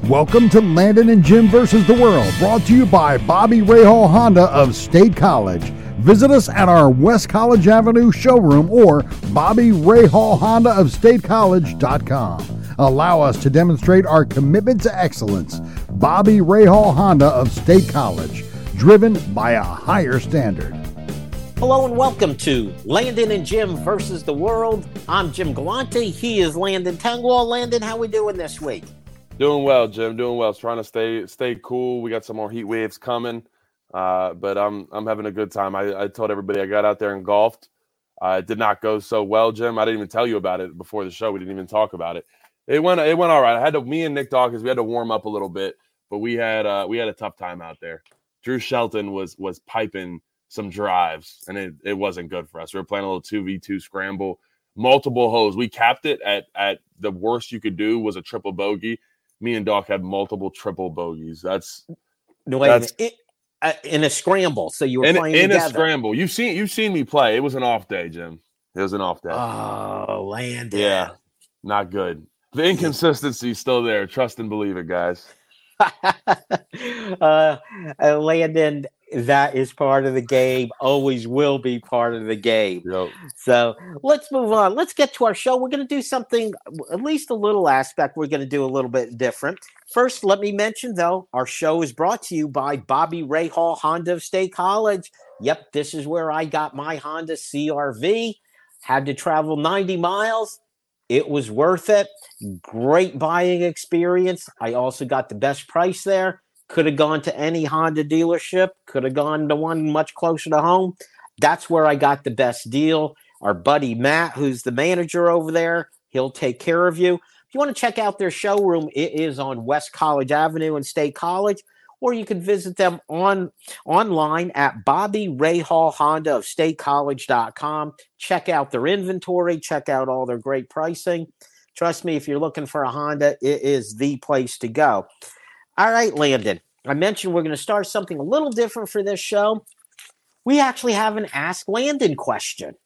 Welcome to Landon and Jim versus the World, brought to you by Bobby Rahal Honda of State College. Visit us at our West College Avenue showroom or Bobby Rahal Honda of StateCollege.com. Allow us to demonstrate our commitment to excellence. Bobby Rahal Honda of State College, driven by a higher standard. Hello and welcome to Landon and Jim versus the World. I'm Jim Galante. He is Landon Tengwall. Landon, how we doing this week? Doing well, Jim. Doing well. Trying to stay cool. We got some more heat waves coming, but I'm having a good time. I told everybody I got out there and golfed. It did not go so well, Jim. I didn't even tell you about it before the show. We didn't even talk about it. It went all right. Me and Nick Dawkins, we had to warm up a little bit, but we had a tough time out there. Drew Shelton was piping some drives, and it wasn't good for us. We were playing a little 2v2 scramble, multiple holes. We capped it at the worst you could do was a triple bogey. Me and Doc had multiple triple bogeys. In a scramble. So you were playing in together. A scramble. You've seen me play. It was an off day, Jim. It was an off day. Oh, Landon. Yeah, not good. The inconsistency is still there. Trust and believe it, guys. Landon, that is part of the game, always will be part of the game. Yep. So let's move on. Let's get to our show. We're going to do something, at least a little aspect, we're going to do a little bit different. First, let me mention, though, our show is brought to you by Bobby Rahal Honda of State College. Yep, this is where I got my Honda CRV. Had to travel 90 miles. It was worth it. Great buying experience. I also got the best price there. Could have gone to any Honda dealership. Could have gone to one much closer to home. That's where I got the best deal. Our buddy Matt, who's the manager over there, he'll take care of you. If you want to check out their showroom, it is on West College Avenue in State College, or you can visit them online at Bobby Rahal Honda of StateCollege.com. Check out their inventory. Check out all their great pricing. Trust me, if you're looking for a Honda, it is the place to go. All right, Landon, I mentioned we're going to start something a little different for this show. We actually have an Ask Landon question.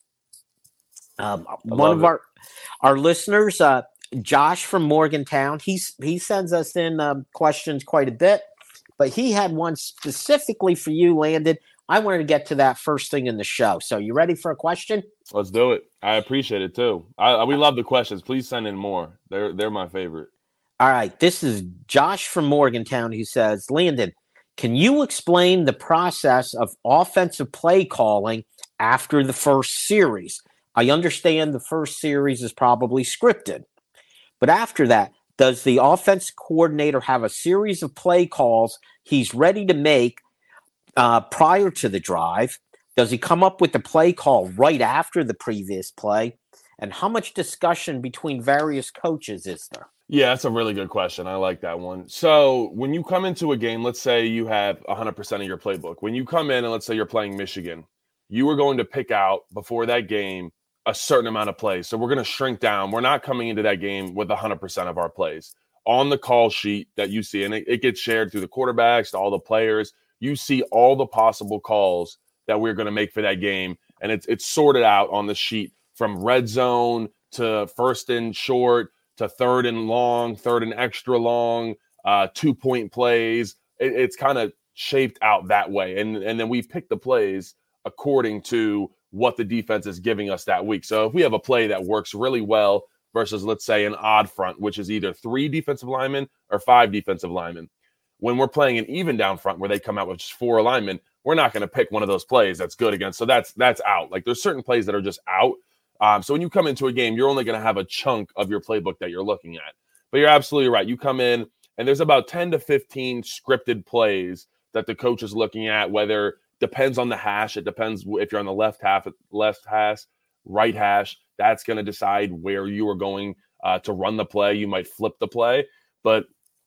One of our listeners, Josh from Morgantown, he sends us in questions quite a bit, but he had one specifically for you, Landon. I wanted to get to that first thing in the show. So you ready for a question? Let's do it. I appreciate it, too. We love the questions. Please send in more. They're my favorite. All right, this is Josh from Morgantown who says, Landon, can you explain the process of offensive play calling after the first series? I understand the first series is probably scripted, but after that, does the offense coordinator have a series of play calls he's ready to make prior to the drive? Does he come up with the play call right after the previous play? And how much discussion between various coaches is there? Yeah, that's a really good question. I like that one. So when you come into a game, let's say you have 100% of your playbook. When you come in and let's say you're playing Michigan, you are going to pick out before that game a certain amount of plays. So we're going to shrink down. We're not coming into that game with 100% of our plays. On the call sheet that you see, and it gets shared through the quarterbacks to all the players, you see all the possible calls that we're going to make for that game. And it's sorted out on the sheet from red zone to first and short, to third and long, third and extra long, 2-point plays. It's kind of shaped out that way. And then we pick the plays according to what the defense is giving us that week. So if we have a play that works really well versus, let's say, an odd front, which is either 3 defensive linemen or 5 defensive linemen, when we're playing an even down front where they come out with just 4 linemen, we're not going to pick one of those plays that's good against. So that's out. Like there's certain plays that are just out. So when you come into a game, you're only going to have a chunk of your playbook that you're looking at. But you're absolutely right. You come in, and there's about 10 to 15 scripted plays that the coach is looking at, whether depends on the hash. It depends if you're on the left hash, right hash. That's going to decide where you are going to run the play. You might flip the play. But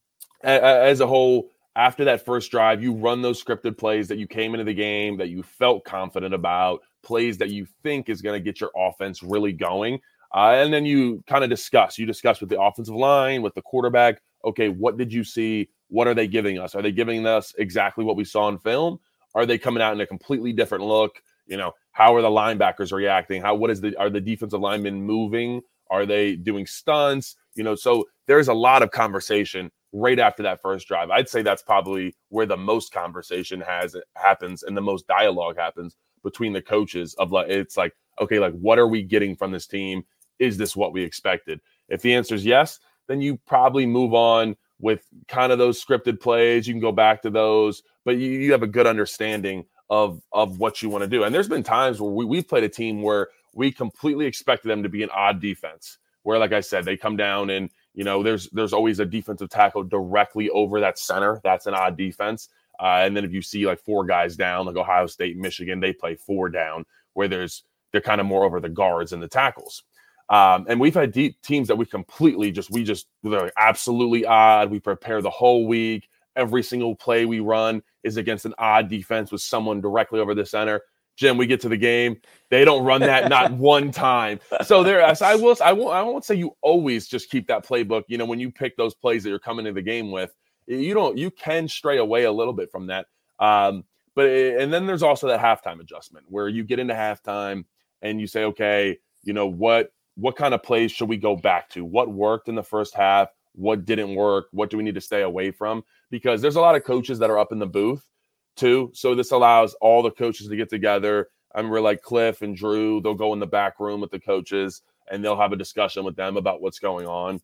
as a whole, after that first drive, you run those scripted plays that you came into the game, that you felt confident about, plays that you think is going to get your offense really going. And then you kind of discuss. You discuss with the offensive line, with the quarterback, okay, what did you see? What are they giving us? Are they giving us exactly what we saw in film? Are they coming out in a completely different look? You know, how are the linebackers reacting? Are the defensive linemen moving? Are they doing stunts? You know, so there's a lot of conversation right after that first drive. I'd say that's probably where the most conversation happens and the most dialogue happens between the coaches of like, it's like, okay, like what are we getting from this team? Is this what we expected? If the answer is yes, then you probably move on with kind of those scripted plays. You can go back to those, but you have a good understanding of what you want to do. And there's been times where we've played a team where we completely expected them to be an odd defense, where, like I said, they come down and, there's always a defensive tackle directly over that center. That's an odd defense. And then if you see like 4 guys down, like Ohio State, Michigan, they play 4 down, where they're kind of more over the guards and the tackles. And we've had teams that they're absolutely odd. We prepare the whole week. Every single play we run is against an odd defense with someone directly over the center. Jim, we get to the game. They don't run that not one time. So I won't say you always just keep that playbook. When you pick those plays that you're coming into the game with, you can stray away a little bit from that. And then there's also that halftime adjustment where you get into halftime and you say, okay, what kind of plays should we go back to? What worked in the first half? What didn't work? What do we need to stay away from? Because there's a lot of coaches that are up in the booth too. So this allows all the coaches to get together. I remember like Cliff and Drew, they'll go in the back room with the coaches and they'll have a discussion with them about what's going on.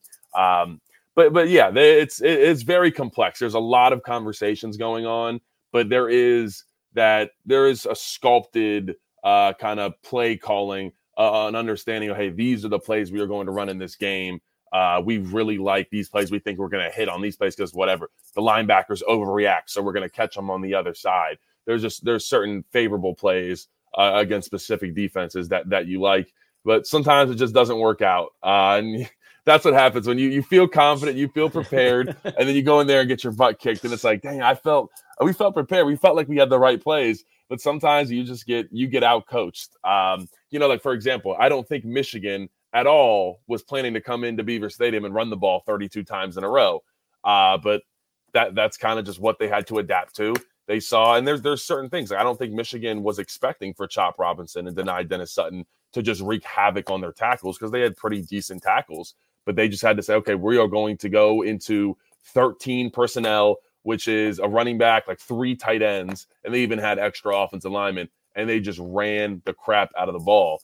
But yeah, it's very complex. There's a lot of conversations going on, but there is a sculpted kind of play calling, an understanding of, hey, these are the plays we are going to run in this game. We really like these plays. We think we're going to hit on these plays because whatever. The linebackers overreact, so we're going to catch them on the other side. There's certain favorable plays against specific defenses that you like, but sometimes it just doesn't work out. And that's what happens when you feel confident, you feel prepared, and then you go in there and get your butt kicked, and it's like, dang, we felt prepared. We felt like we had the right plays, but sometimes you get out coached. Like for example, I don't think Michigan at all was planning to come into Beaver Stadium and run the ball 32 times in a row. But that's kind of just what they had to adapt to. They saw, and there's certain things. Like I don't think Michigan was expecting for Chop Robinson and deny Dennis Sutton to just wreak havoc on their tackles because they had pretty decent tackles. But they just had to say, okay, we are going to go into 13 personnel, which is a running back, like 3 tight ends, and they even had extra offensive linemen, and they just ran the crap out of the ball.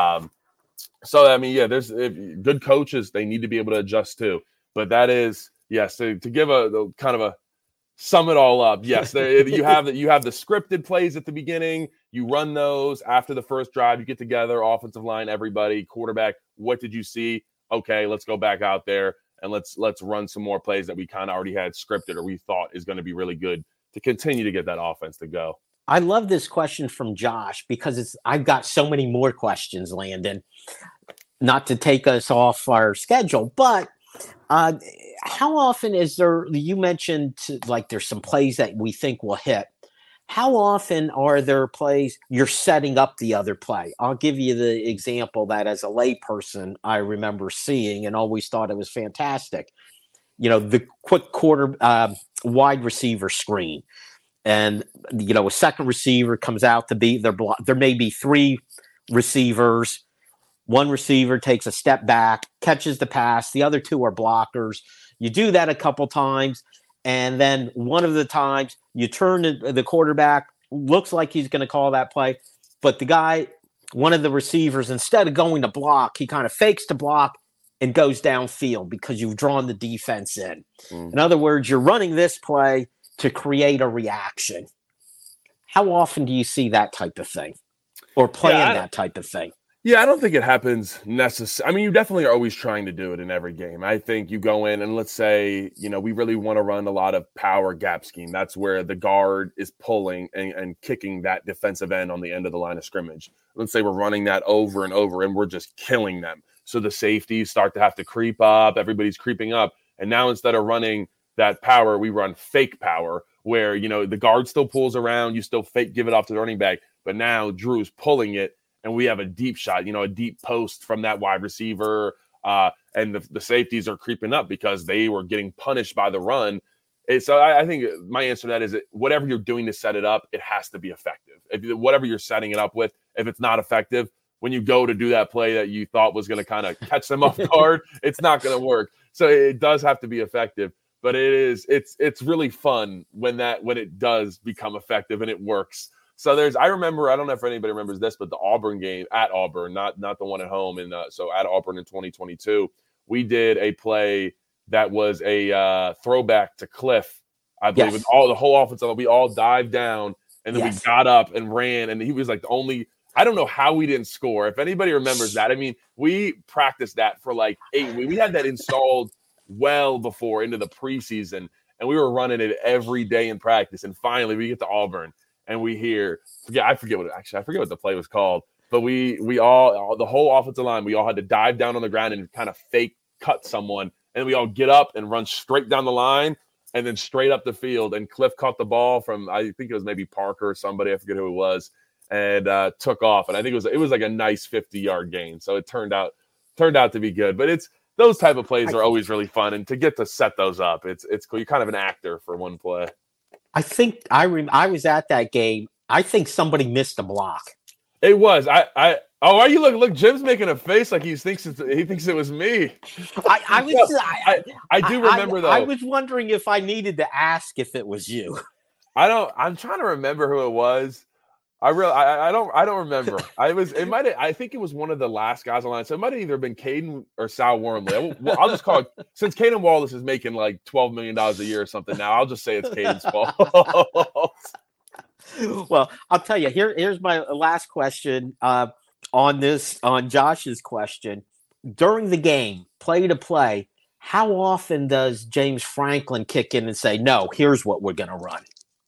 So, I mean, yeah, there's good coaches. They need to be able to adjust too. But that is, yes, to give a kind of a sum it all up. Yes, you have the scripted plays at the beginning. You run those after the first drive. You get together, offensive line, everybody, quarterback. What did you see? Okay, let's go back out there and let's run some more plays that we kind of already had scripted or we thought is going to be really good to continue to get that offense to go. I love this question from Josh because I've got so many more questions, Landon. Not to take us off our schedule, but how often is there? You mentioned like there's some plays that we think will hit. How often are there plays you're setting up the other play? I'll give you the example that as a layperson I remember seeing and always thought it was fantastic. The quick wide receiver screen. And, a second receiver comes out to be there may be 3 receivers. One receiver takes a step back, catches the pass. The other 2 are blockers. You do that a couple times. And then one of the times you turn the quarterback, looks like he's going to call that play. But the guy, one of the receivers, instead of going to block, he kind of fakes to block and goes downfield because you've drawn the defense in. In other words, you're running this play to create a reaction. How often do you see that type of thing or plan that type of thing? Yeah, I don't think it happens necessarily. I mean, you definitely are always trying to do it in every game. I think you go in and let's say, we really want to run a lot of power gap scheme. That's where the guard is pulling and kicking that defensive end on the end of the line of scrimmage. Let's say we're running that over and over and we're just killing them. So the safeties start to have to creep up. Everybody's creeping up. And now instead of running that power, we run fake power where, the guard still pulls around. You still fake give it off to the running back. But now Drew's pulling it. And we have a deep shot, a deep post from that wide receiver. And the safeties are creeping up because they were getting punished by the run. And so I think my answer to that is that whatever you're doing to set it up, it has to be effective. Whatever you're setting it up with, if it's not effective, when you go to do that play that you thought was going to kind of catch them off guard, it's not going to work. So it does have to be effective. but it's really fun when it does become effective and it works. So I remember, I don't know if anybody remembers this, but the Auburn game at Auburn, not the one at home. And so at Auburn in 2022, we did a play that was a throwback to Cliff, I believe. Yes. With the whole offense, we all dived down and then we got up and ran. And he was like the only, I don't know how we didn't score. If anybody remembers that, I mean, we practiced that for like 8 weeks. We had that installed well before into the preseason, and we were running it every day in practice. And finally we get to Auburn. And we hear, I forget what the play was called, but we all, the whole offensive line, we all had to dive down on the ground and kind of fake cut someone. And we all get up and run straight down the line and then straight up the field. And Cliff caught the ball from, I think it was maybe Parker or somebody, I forget who it was, and took off. And I think it was like a nice 50-yard gain. So it turned out to be good. But those type of plays are always really fun. And to get to set those up, it's cool. You're kind of an actor for one play. I think I was at that game. I think somebody missed a block. It was. Are you look? Jim's making a face like he thinks it was me. I do remember though. I was wondering if I needed to ask if it was you. I'm trying to remember who it was. I don't remember. I think it was one of the last guys on line. So it might have either been Caden or Sal Wormley. I'll just call it, since Caden Wallace is making like $12 million a year or something now, I'll just say it's Caden's fault. Well, I'll tell you, here's my last question on Josh's question. During the game, play to play, how often does James Franklin kick in and say, no, here's what we're going to run?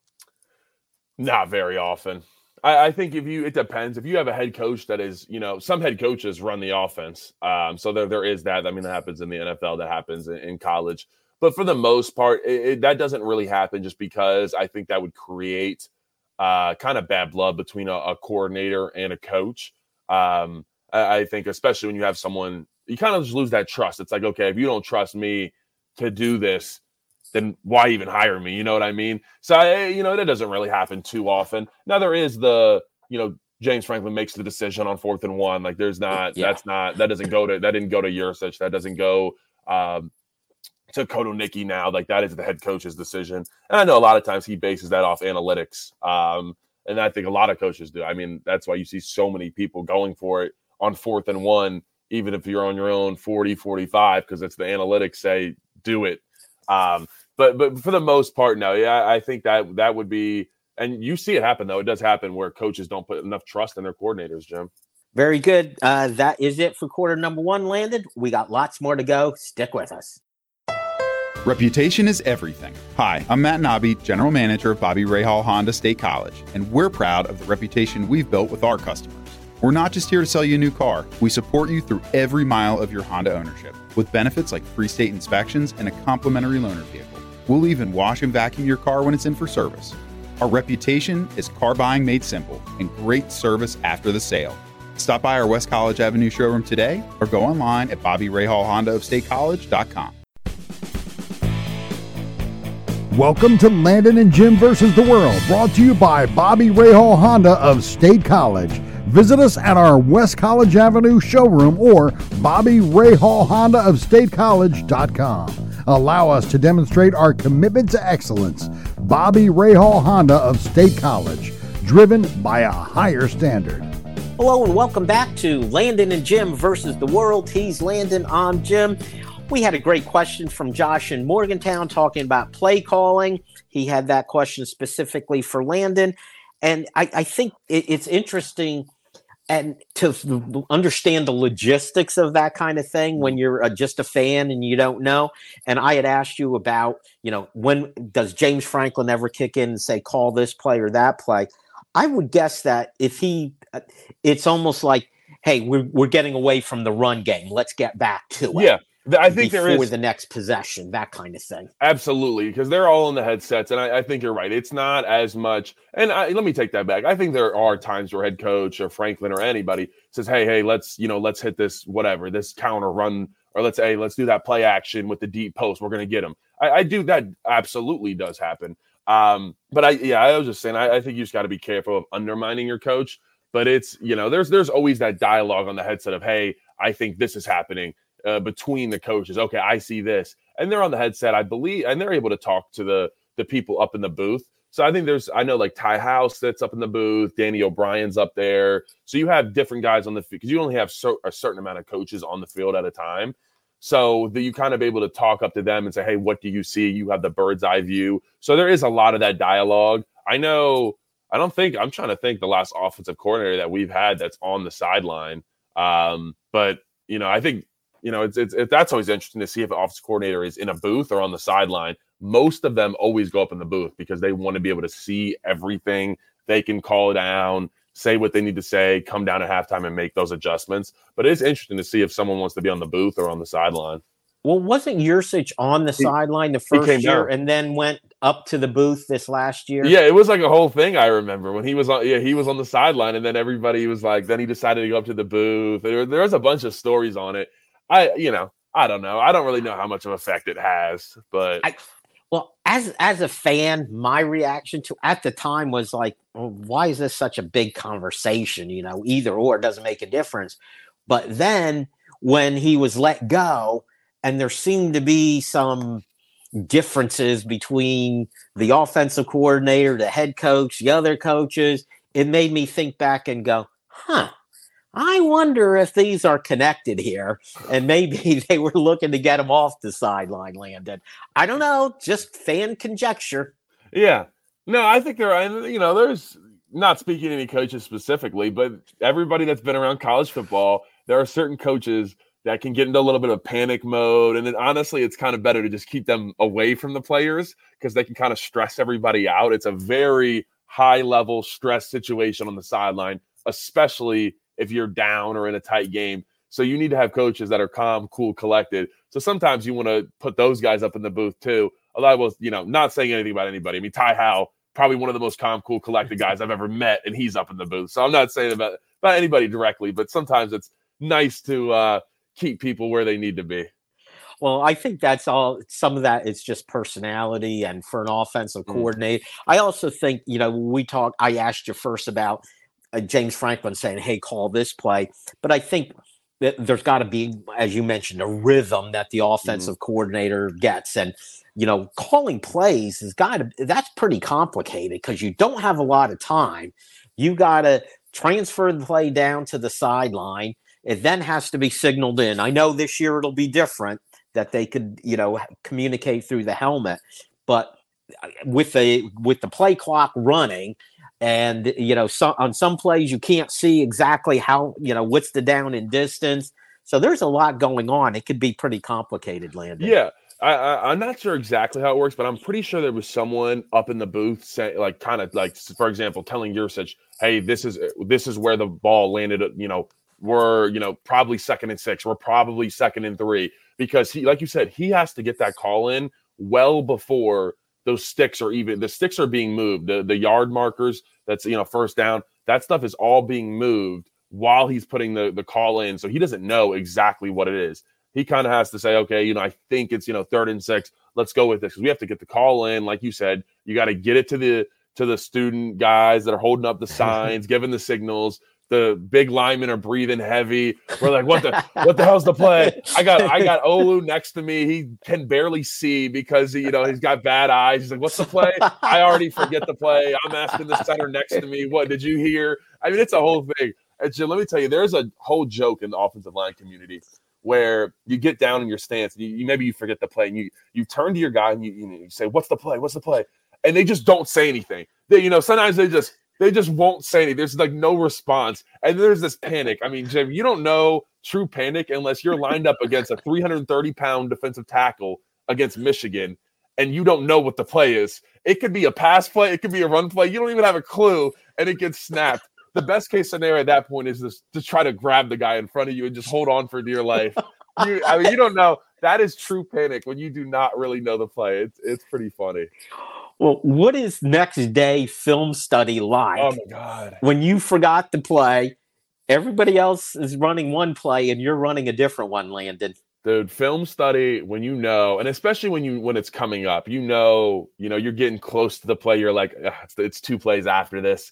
Not very often. I think it depends. If you have a head coach that is, some head coaches run the offense. So there is that. I mean, that happens in the NFL, that happens in college. But for the most part, that doesn't really happen just because I think that would create kind of bad blood between a coordinator and a coach. I think especially when you have someone, you kind of just lose that trust. It's like, okay, if you don't trust me to do this, then why even hire me? You know what I mean? So, that doesn't really happen too often. Now there is James Franklin makes the decision on 4th and 1. Like there's not, that didn't go to Yurcich. That doesn't go to Kotonicki now. Like that is the head coach's decision. And I know a lot of times he bases that off analytics. And I think a lot of coaches do. I mean, that's why you see so many people going for it on 4th and 1, even if you're on your own 40, 45, because it's the analytics say do it. But for the most part, no. Yeah, I think that would be, and you see it happen though. It does happen where coaches don't put enough trust in their coordinators, Jim. Very good. That is it for quarter number 1, Landon. We got lots more to go. Stick with us. Reputation is everything. Hi, I'm Matt Nobby, General Manager of Bobby Rahal Honda State College, and we're proud of the reputation we've built with our customers. We're not just here to sell you a new car. We support you through every mile of your Honda ownership with benefits like free state inspections and a complimentary loaner vehicle. We'll even wash and vacuum your car when it's in for service. Our reputation is car buying made simple and great service after the sale. Stop by our West College Avenue showroom today or go online at BobbyRahal.com. Welcome to Landon and Jim versus the World, brought to you by Bobby Rahal Honda of State College. Visit us at our West College Avenue showroom or Bobby Rahal Honda of StateCollege.com. Allow us to demonstrate our commitment to excellence. Bobby Rahal Honda of State College, driven by a higher standard. Hello and welcome back to Landon and Jim versus the World. He's Landon, I'm Jim. We had a great question from Josh in Morgantown talking about play calling. He had that question specifically for Landon. And I think it's interesting and to understand the logistics of that kind of thing when you're just a fan and you don't know. And I had asked you about, when does James Franklin ever kick in and say, call this play or that play? I would guess that it's almost like, hey, we're getting away from the run game. Let's get back to it. Yeah. I think there is the next possession, that kind of thing. Absolutely, because they're all in the headsets, and I think you're right. It's not as much. And let me take that back. I think there are times where head coach or Franklin or anybody says, "Hey, let's hit this this counter run, or let's do that play action with the deep post. We're going to get them." I do that. Absolutely does happen. But I was just saying. I think you just got to be careful of undermining your coach. But it's there's always that dialogue on the headset of, "Hey, I think this is happening." Between the coaches. Okay, I see this. and they're on the headset, I believe, and they're able to talk to the people up in the booth. So I think I know like Ty House that's up in the booth, Danny O'Brien's up there. So you have different guys on the field because you only have a certain amount of coaches on the field at a time. So that you kind of able to talk up to them and say, hey, what do you see? You have the bird's eye view. So there is a lot of that dialogue. I'm trying to think the last offensive coordinator that we've had that's on the sideline. But, I think, that's always interesting to see if an offensive coordinator is in a booth or on the sideline. Most of them always go up in the booth because they want to be able to see everything. They can call down, say what they need to say, come down at halftime and make those adjustments. But it's interesting to see if someone wants to be on the booth or on the sideline. Well, wasn't Yurcich on the sideline the first year down and then went up to the booth this last year? Yeah, it was like a whole thing. I remember when he was on. Yeah, he was on the sideline, and then everybody was like. Then he decided to go up to the booth. There was a bunch of stories on it. I don't know. I don't really know how much of effect it has, but as a fan, my reaction to at the time was like, well, why is this such a big conversation? Either or, it doesn't make a difference. But then when he was let go, and there seemed to be some differences between the offensive coordinator, the head coach, the other coaches, it made me think back and go, I wonder if these are connected here, and maybe they were looking to get him off the sideline, Landon. I don't know, just fan conjecture. Yeah. No, I think there's not speaking to any coaches specifically, but everybody that's been around college football, there are certain coaches that can get into a little bit of panic mode. And then honestly, it's kind of better to just keep them away from the players because they can kind of stress everybody out. It's a very high level stress situation on the sideline, especially if you're down or in a tight game. So you need to have coaches that are calm, cool, collected. So sometimes you want to put those guys up in the booth too. Although I was, not saying anything about anybody. I mean, Ty Howe, probably one of the most calm, cool, collected guys I've ever met, and he's up in the booth. So I'm not saying about anybody directly, but sometimes it's nice to keep people where they need to be. Well, I think that's all. Some of that is just personality, and for an offensive coordinator, I also think I asked you first about James Franklin saying, hey, call this play. But I think that there's got to be, as you mentioned, a rhythm that the offensive coordinator gets. And, calling plays that's pretty complicated because you don't have a lot of time. You got to transfer the play down to the sideline. It then has to be signaled in. I know this year it'll be different that they could, communicate through the helmet. But with the play clock running, and, on some plays, you can't see exactly how, what's the down and distance. So there's a lot going on. It could be pretty complicated, Landon. Yeah. I'm not sure exactly how it works, but I'm pretty sure there was someone up in the booth saying, like, kind of like, for example, telling Yurcich, hey, this is where the ball landed. We're, probably 2nd and 6. We're probably 2nd and 3 because he, like you said, he has to get that call in well before those sticks are being moved. The yard markers, that's, first down, that stuff is all being moved while he's putting the call in. So he doesn't know exactly what it is. He kind of has to say, okay, I think it's, 3rd and 6. Let's go with this because we have to get the call in. Like you said, you got to get it to the student guys that are holding up the signs, giving the signals. The big linemen are breathing heavy. We're like, what the hell's the play? I got Olu next to me. He can barely see because he's got bad eyes. He's like, what's the play? I already forget the play. I'm asking the center next to me, what did you hear? I mean, it's a whole thing. And Jim, let me tell you, there's a whole joke in the offensive line community where you get down in your stance, and maybe you forget the play, and you turn to your guy and you say, what's the play? What's the play? And they just don't say anything. They, sometimes they just won't say anything. There's like no response. And there's this panic. I mean, Jim, you don't know true panic unless you're lined up against a 330-pound defensive tackle against Michigan, and you don't know what the play is. It could be a pass play. It could be a run play. You don't even have a clue, and it gets snapped. The best case scenario at that point is to try to grab the guy in front of you and just hold on for dear life. You don't know. That is true panic when you do not really know the play. It's pretty funny. Well, what is next day film study like? Oh, my God. When you forgot to play, everybody else is running one play and you're running a different one, Landon. Dude, film study, when and especially when it's coming up, you're getting close to the play. You're like, it's 2 plays after this.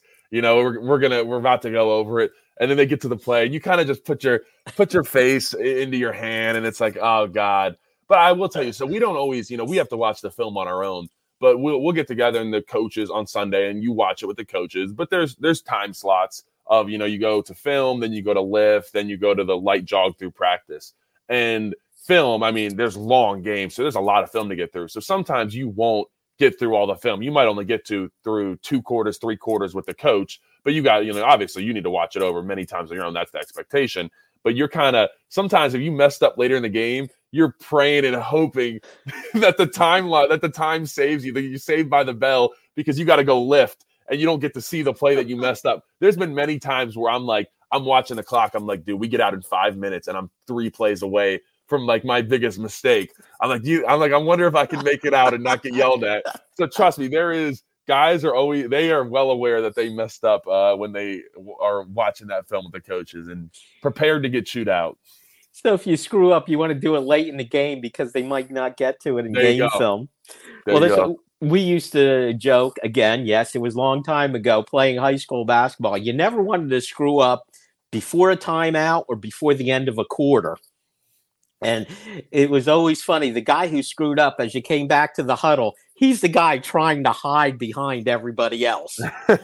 We're about to go over it. And then they get to the play and you kind of just put your face into your hand and it's like, oh God. But I will tell you, so we don't always, we have to watch the film on our own. But we'll get together and the coaches on Sunday, and you watch it with the coaches. But there's time slots of, you go to film, then you go to lift, then you go to the light jog through practice. And film, I mean, there's long games, so there's a lot of film to get through. So sometimes you won't get through all the film. You might only get through 2 quarters, 3 quarters with the coach, but you got, obviously you need to watch it over many times on your own. That's the expectation. But you're kind of, sometimes if you messed up later in the game, you're praying and hoping that the time saves you, that you're saved by the bell because you got to go lift and you don't get to see the play that you messed up. There's been many times where I'm watching the clock. I'm like, dude, we get out in 5 minutes and I'm 3 plays away from like my biggest mistake. I wonder if I can make it out and not get yelled at. So trust me, guys they are well aware that they messed up when they are watching that film with the coaches and prepared to get chewed out. So if you screw up, you want to do it late in the game because they might not get to it in game film. We used to joke, again, yes, it was a long time ago, playing high school basketball. You never wanted to screw up before a timeout or before the end of a quarter. And it was always funny. The guy who screwed up as you came back to the huddle, he's the guy trying to hide behind everybody else.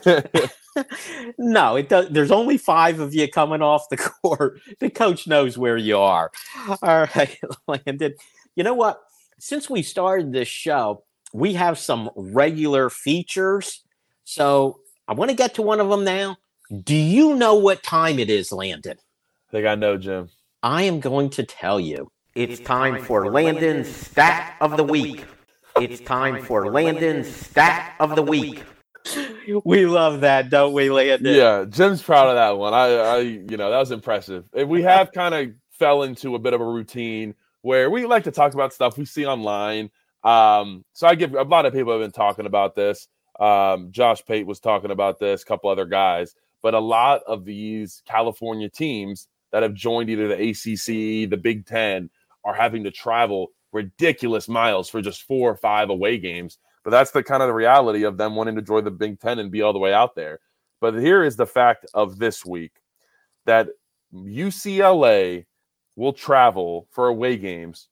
No, there's only 5 of you coming off the court. The coach knows where you are. All right, Landon. You know what? Since we started this show, we have some regular features. So I want to get to one of them now. Do you know what time it is, Landon? I think I know, Jim. I am going to tell you. It's time for Landon's Stat of the Week. It's time for Landon's Stat of the Week. We love that, don't we, Landon? Yeah, Jim's proud of that one. That was impressive. We have kind of fell into a bit of a routine where we like to talk about stuff we see online. So I give a lot of people have been talking about this. Josh Pate was talking about this, a couple other guys, but a lot of these California teams that have joined either the ACC, the Big Ten, are having to travel ridiculous miles for just 4 or 5 away games. But that's the kind of the reality of them wanting to join the Big Ten and be all the way out there. But here is the fact of this week that UCLA will travel for away games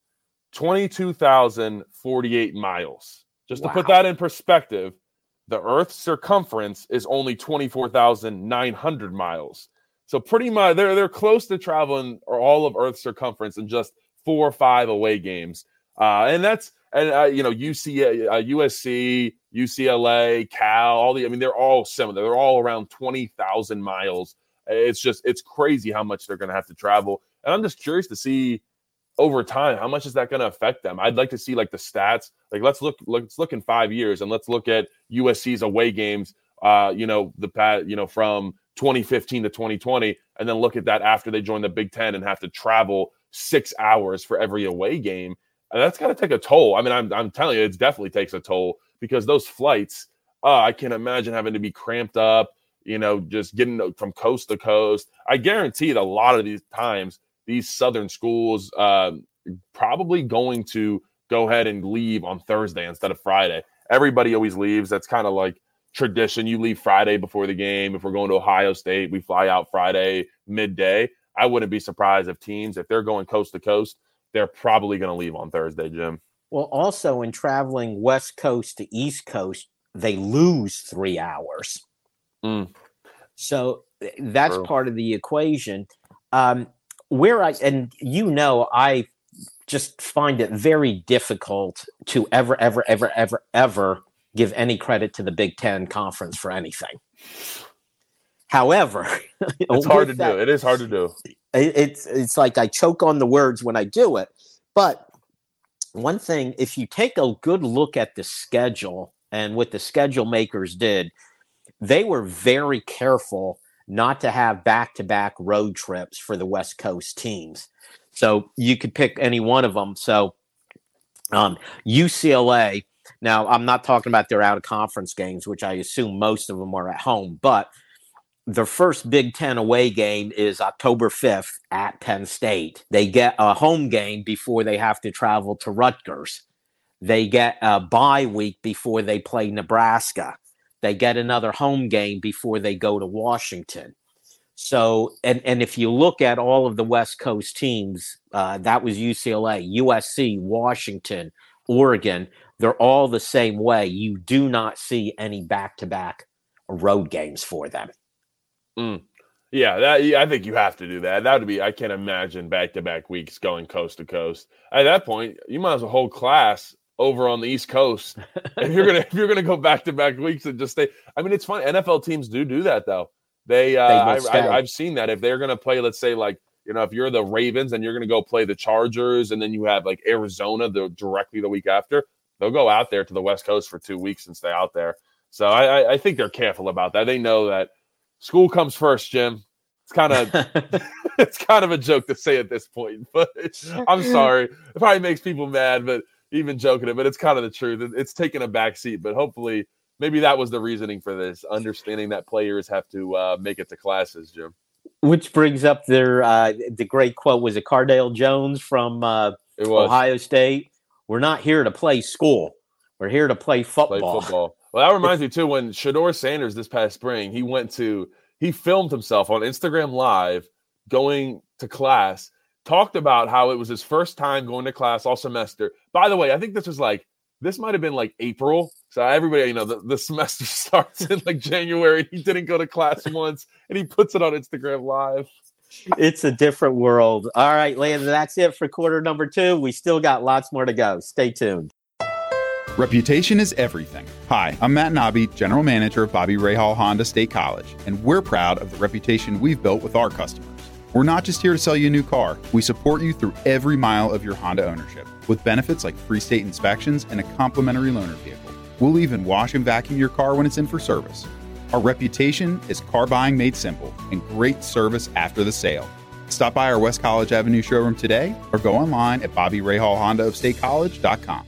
22,048 miles. Just to put that in perspective, the Earth's circumference is only 24,900 miles. So pretty much they're close to traveling all of Earth's circumference in just 4 or 5 away games. USC, UCLA, Cal, they're all similar. They're all around 20,000 miles. It's crazy how much they're going to have to travel. And I'm just curious to see over time, how much is that going to affect them? I'd like to see like the stats. Like let's look in 5 years and let's look at USC's away games, from 2015 to 2020, and then look at that after they join the Big Ten and have to travel 6 hours for every away game. And that's got to take a toll. I mean, I'm telling you, it definitely takes a toll because those flights, I can imagine having to be cramped up, just getting from coast to coast. I guarantee that a lot of these times, these Southern schools probably going to go ahead and leave on Thursday instead of Friday. Everybody always leaves. That's kind of like tradition. You leave Friday before the game. If we're going to Ohio State, we fly out Friday midday. I wouldn't be surprised if teams, if they're going coast to coast, they're probably going to leave on Thursday, Jim. Well, also in traveling West Coast to East Coast, they lose 3 hours. So that's True. part of the equation. I just find it very difficult to ever give any credit to the Big Ten Conference for anything. However, it's hard to do. It is hard to do. It's like I choke on the words when I do it. But one thing, if you take a good look at the schedule and what the schedule makers did, they were very careful not to have back-to-back road trips for the West Coast teams. So you could pick any one of them. So UCLA, now I'm not talking about their out-of-conference games, which I assume most of them are at home, but their first Big Ten away game is October 5th at Penn State. They get a home game before they have to travel to Rutgers. They get a bye week before they play Nebraska. They get another home game before they go to Washington. So, and if you look at all of the West Coast teams, that was UCLA, USC, Washington, Oregon, they're all the same way. You do not see any back-to-back road games for them. Yeah, I think you have to do that. That would be, I can't imagine back-to-back weeks going coast to coast. At that point, you might as well hold class over on the East Coast. if you're gonna go back-to-back weeks and just stay. I mean, it's funny. NFL teams do that though. I've seen that. If they're gonna play, let's say, like, if you're the Ravens and you're gonna go play the Chargers, and then you have like Arizona directly the week after, they'll go out there to the West Coast for 2 weeks and stay out there. So I think they're careful about that. They know that school comes first, Jim. It's kind of a joke to say at this point, but I'm sorry. It probably makes people mad, but even joking it, but it's kind of the truth. It's taking a back seat, but hopefully maybe that was the reasoning for this, understanding that players have to make it to classes, Jim. Which brings up the great quote, was it Cardale Jones from Ohio State? We're not here to play school. We're here to play football. Well, that reminds me, too, when Shedeur Sanders this past spring, he filmed himself on Instagram Live going to class, talked about how it was his first time going to class all semester. By the way, I think this might have been like April. So everybody, the semester starts in like January. He didn't go to class once, and he puts it on Instagram Live. It's a different world. All right, Landon, that's it for quarter number 2. We still got lots more to go. Stay tuned. Reputation is everything. Hi, I'm Matt Nobby, General Manager of Bobby Rahal Honda State College, and we're proud of the reputation we've built with our customers. We're not just here to sell you a new car. We support you through every mile of your Honda ownership with benefits like free state inspections and a complimentary loaner vehicle. We'll even wash and vacuum your car when it's in for service. Our reputation is car buying made simple and great service after the sale. Stop by our West College Avenue showroom today or go online at BobbyRahal.com.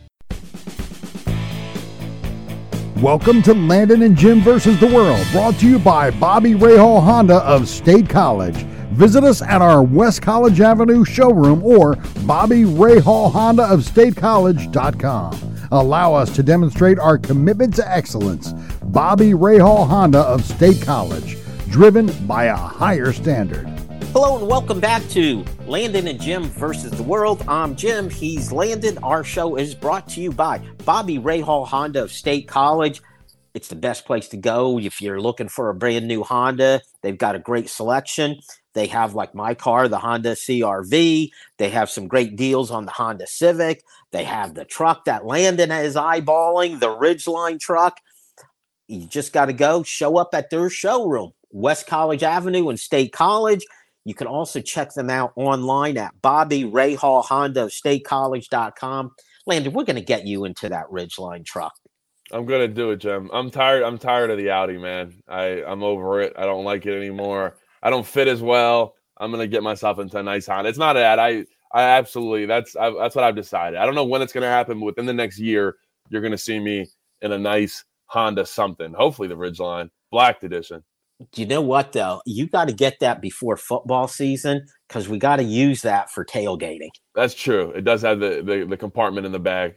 Welcome to Landon and Jim versus the World, brought to you by Bobby Rahal Honda of State College. Visit us at our West College Avenue showroom or Bobby Rahal Honda of StateCollege.com. Allow us to demonstrate our commitment to excellence. Bobby Rahal Honda of State College, driven by a higher standard. Hello and welcome back to Landon and Jim versus the World. I'm Jim. He's Landon. Our show is brought to you by Bobby Rahal Honda of State College. It's the best place to go if you're looking for a brand new Honda. They've got a great selection. They have, like my car, the Honda CR-V. They have some great deals on the Honda Civic. They have the truck that Landon is eyeballing, the Ridgeline truck. You just got to go show up at their showroom, West College Avenue and State College. You can also check them out online at Bobby Rahal Honda of StateCollege.com. Landon, we're going to get you into that Ridgeline truck. I'm going to do it, Jim. I'm tired of the Audi, man. I'm over it. I don't like it anymore. I don't fit as well. I'm going to get myself into a nice Honda. It's not that. I absolutely, that's what I've decided. I don't know when it's going to happen, but within the next year, you're going to see me in a nice Honda something. Hopefully the Ridgeline, Black Edition. You know what, though? You got to get that before football season because we got to use that for tailgating. That's true. It does have the compartment in the back.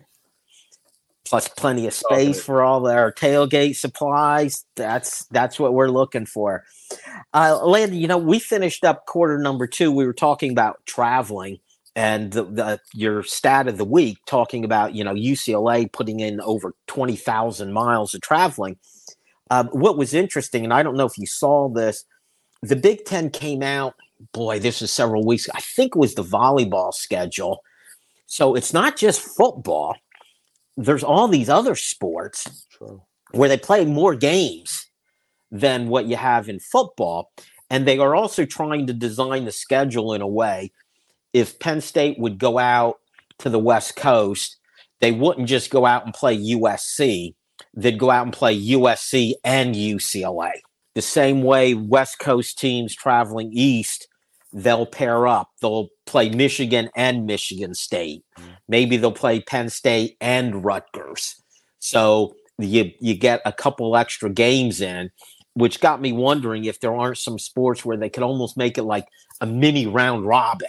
Plus plenty of space for all our tailgate supplies. That's what we're looking for. Landon, we finished up quarter number 2. We were talking about traveling and your stat of the week, talking about, UCLA putting in over 20,000 miles of traveling. What was interesting, and I don't know if you saw this, the Big Ten came out, this is several weeks, I think it was the volleyball schedule. So it's not just football. There's all these other sports where they play more games than what you have in football. And they are also trying to design the schedule in a way, if Penn State would go out to the West Coast, they wouldn't just go out and play USC. They'd go out and play USC and UCLA. The same way West Coast teams traveling east, they'll pair up. They'll play Michigan and Michigan State. Maybe they'll play Penn State and Rutgers. So you get a couple extra games in, which got me wondering if there aren't some sports where they could almost make it like a mini round robin.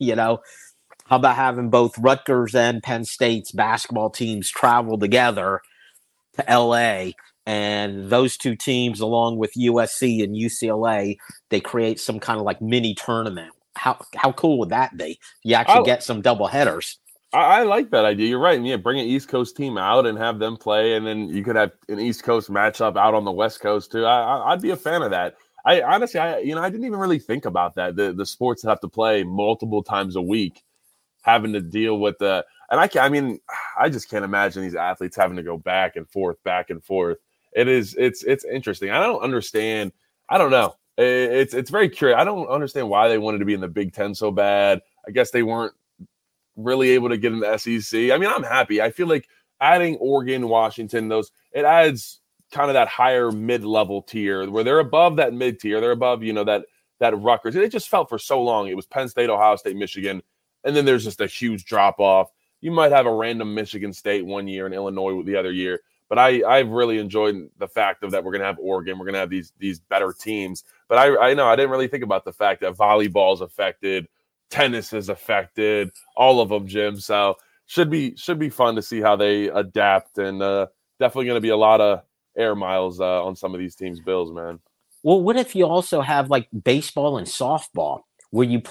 How about having both Rutgers and Penn State's basketball teams travel together to LA And those two teams, along with USC and UCLA, they create some kind of like mini tournament. How cool would that be? You actually get some double headers. I like that idea. You're right. And yeah, bring an East Coast team out and have them play, and then you could have an East Coast matchup out on the West Coast too. I'd be a fan of that. I honestly, I didn't even really think about that. The sports have to play multiple times a week, having to deal with the. And I just can't imagine these athletes having to go back and forth. It's interesting. I don't understand. I don't know. It's very curious. I don't understand why they wanted to be in the Big Ten so bad. I guess they weren't really able to get in the SEC. I mean, I'm happy. I feel like adding Oregon, Washington, it adds kind of that higher mid-level tier where they're above that mid-tier. They're above, that Rutgers. It just felt for so long. It was Penn State, Ohio State, Michigan, and then there's just a huge drop-off. You might have a random Michigan State one year and Illinois the other year. But I've really enjoyed the fact that we're going to have Oregon. We're going to have these better teams. But I know I didn't really think about the fact that volleyball is affected, tennis is affected, all of them, Jim. So should be fun to see how they adapt, and definitely going to be a lot of air miles on some of these teams' bills, man. Well, what if you also have like baseball and softball, where you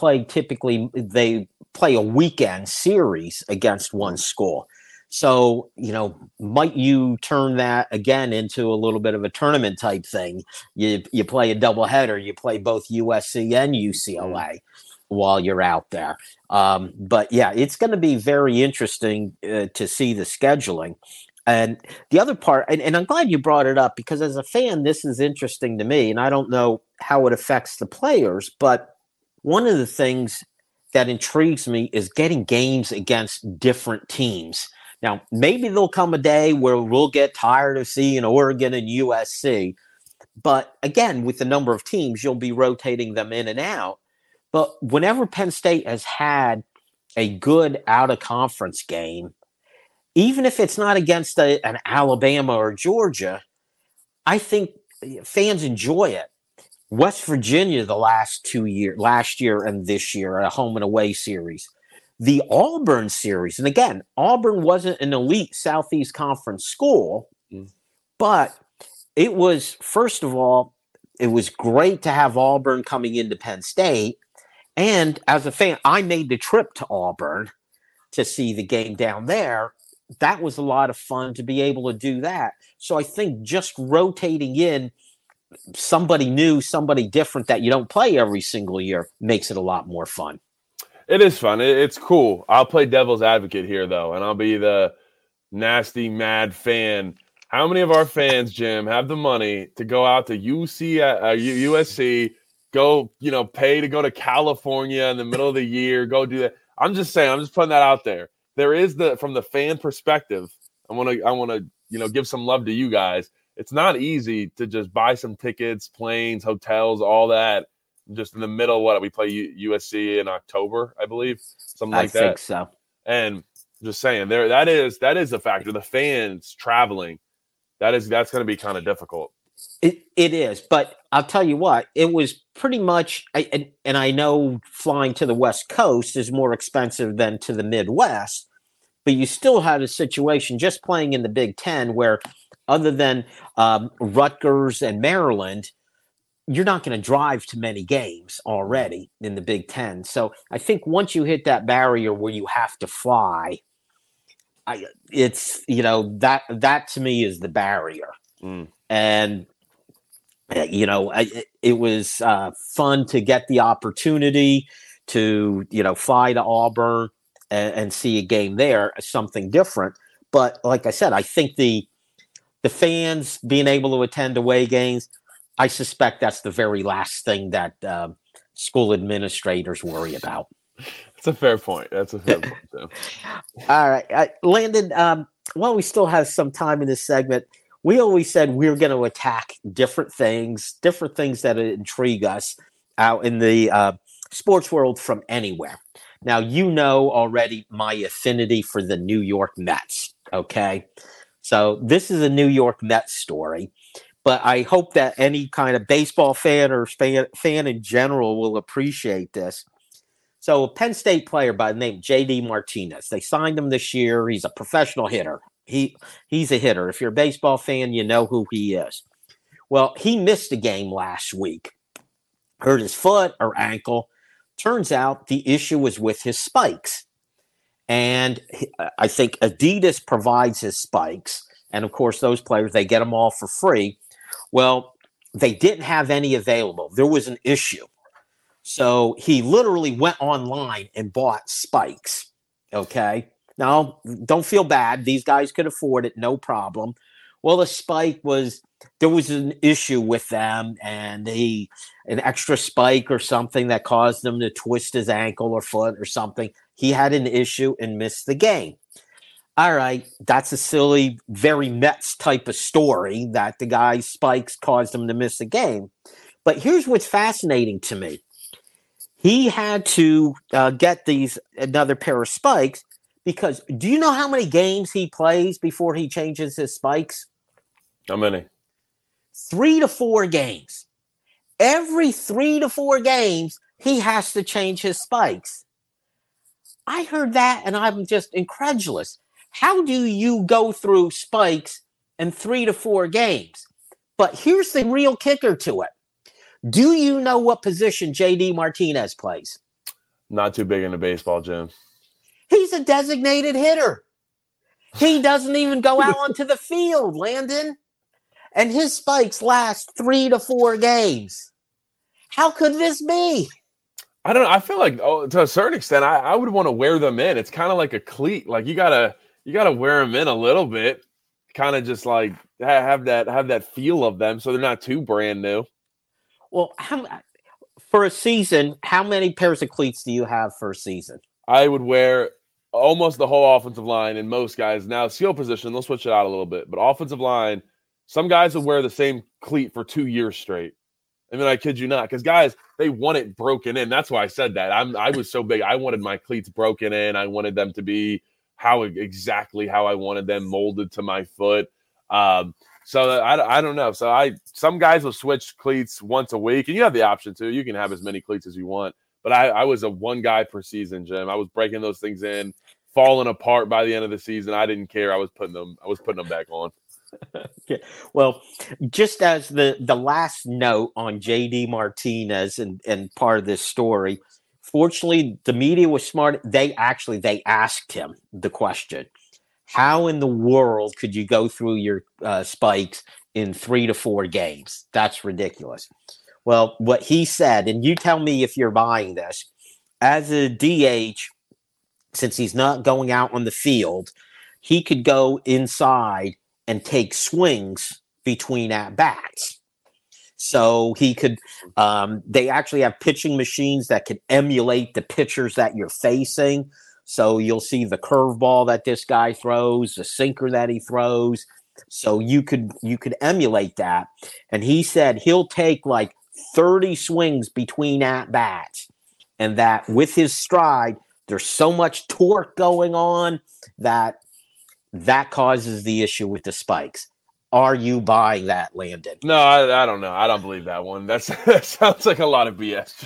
they play a weekend series against one school? So, might you turn that again into a little bit of a tournament type thing? You play a doubleheader, you play both USC and UCLA while you're out there. But yeah, it's going to be very interesting to see the scheduling. And the other part, and I'm glad you brought it up, because as a fan, this is interesting to me, and I don't know how it affects the players, but one of the things that intrigues me is getting games against different teams. Now, maybe there'll come a day where we'll get tired of seeing Oregon and USC. But again, with the number of teams, you'll be rotating them in and out. But whenever Penn State has had a good out-of-conference game, even if it's not against an Alabama or Georgia, I think fans enjoy it. West Virginia last year and this year, a home and away series. The Auburn series, and again, Auburn wasn't an elite Southeast Conference school, but it was, first of all, it was great to have Auburn coming into Penn State. And as a fan, I made the trip to Auburn to see the game down there. That was a lot of fun to be able to do that. So I think just rotating in somebody new, somebody different that you don't play every single year makes it a lot more fun. It is fun. It's cool. I'll play devil's advocate here, though, and I'll be the nasty, mad fan. How many of our fans, Jim, have the money to go out to USC, go, pay to go to California in the middle of the year, go do that? I'm just saying. I'm just putting that out there. There is from the fan perspective. I want to give some love to you guys. It's not easy to just buy some tickets, planes, hotels, all that. Just in the middle, we play USC in October, I believe, something like that. I think so. And just saying, that is a factor. The fans traveling, that's going to be kind of difficult. It is, but I'll tell you what, it was pretty much, and I know flying to the West Coast is more expensive than to the Midwest, but you still had a situation just playing in the Big Ten where, other than Rutgers and Maryland, you're not going to drive to many games already in the Big Ten. So I think once you hit that barrier where you have to fly, it's, that to me is the barrier. And, it was fun to get the opportunity to, fly to Auburn and see a game there, something different. But like I said, I think the fans being able to attend away games, I suspect that's the very last thing that school administrators worry about. That's a fair point. Too. All right. Landon, while we still have some time in this segment, we always said we were going to attack different things that intrigue us out in the sports world from anywhere. Now, already my affinity for the New York Mets, okay? So this is a New York Mets story. But I hope that any kind of baseball fan or fan in general will appreciate this. So a Penn State player by the name J.D. Martinez, they signed him this year. He's a professional hitter. He's a hitter. If you're a baseball fan, you know who he is. Well, he missed a game last week, hurt his foot or ankle. Turns out the issue was with his spikes. And I think Adidas provides his spikes. And of course, those players, they get them all for free. Well, they didn't have any available. There was an issue. So he literally went online and bought spikes. Okay. Now, don't feel bad. These guys could afford it. No problem. Well, there was an issue with them, and an extra spike or something that caused him to twist his ankle or foot or something. He had an issue and missed the game. All right, that's a silly, very Mets type of story that the guy's spikes caused him to miss the game. But here's what's fascinating to me. He had to get another pair of spikes because do you know how many games he plays before he changes his spikes? How many? 3 to 4 games. Every 3 to 4 games, he has to change his spikes. I heard that and I'm just incredulous. How do you go through spikes in 3 to 4 games? But here's the real kicker to it. Do you know what position JD Martinez plays? Not too big into baseball, Jim. He's a designated hitter. He doesn't even go out onto the field, Landon. And his spikes last 3 to 4 games. How could this be? I don't know. I feel like to a certain extent, I would want to wear them in. It's kind of like a cleat. Like you gotta wear them in a little bit, kind of just like have that feel of them, so they're not too brand new. Well, for a season, how many pairs of cleats do you have for a season? I would wear almost the whole offensive line, and most guys now skill position they'll switch it out a little bit, but offensive line, some guys would wear the same cleat for 2 years straight. I mean, I kid you not, because guys, they want it broken in. That's why I said that. I was so big. I wanted my cleats broken in. I wanted them to be exactly how I wanted them molded to my foot. So I don't know. So some guys will switch cleats once a week, and you have the option to. You can have as many cleats as you want. But I was a one guy per season, Jim. I was breaking those things in, falling apart by the end of the season. I didn't care. I was putting them back on. Okay. Well, just as the last note on JD Martinez and part of this story, fortunately, the media was smart. They asked him the question, how in the world could you go through your spikes in 3 to 4 games? That's ridiculous. Well, what he said, and you tell me if you're buying this, as a DH, since he's not going out on the field, he could go inside and take swings between at-bats. So he could they actually have pitching machines that can emulate the pitchers that you're facing. So you'll see the curveball that this guy throws, the sinker that he throws. So you could emulate that. And he said he'll take like 30 swings between at-bats. And that with his stride, there's so much torque going on that causes the issue with the spikes. Are you buying that, Landon? No, I don't know. I don't believe that one. That sounds like a lot of BS.